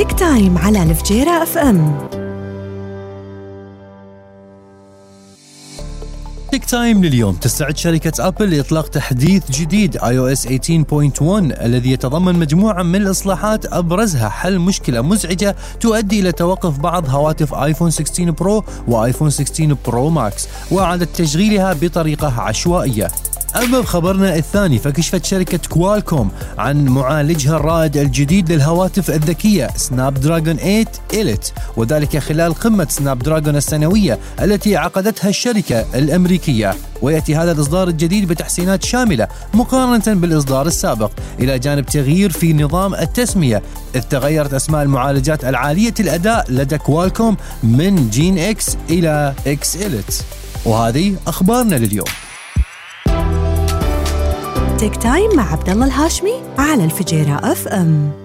تيك تايم على الفجيرة اف ام. تيك تايم لليوم. تستعد شركة أبل لإطلاق تحديث جديد iOS 18.1 الذي يتضمن مجموعة من الإصلاحات أبرزها حل مشكلة مزعجة تؤدي إلى توقف بعض هواتف آيفون 16 برو وآيفون 16 برو ماكس وإعادة تشغيلها بطريقة عشوائية. أما بخبرنا الثاني، فكشفت شركة كوالكوم عن معالجها الرائد الجديد للهواتف الذكية سناب دراجون 8 إليت، وذلك خلال قمة سناب دراجون السنوية التي عقدتها الشركة الأمريكية. ويأتي هذا الإصدار الجديد بتحسينات شاملة مقارنة بالإصدار السابق، إلى جانب تغيير في نظام التسمية، إذ تغيرت أسماء المعالجات العالية الأداء لدى كوالكوم من جين إكس إلى إكس إليت. وهذه أخبارنا لليوم. تيك تايم مع عبد الله الهاشمي على الفجيرة اف ام.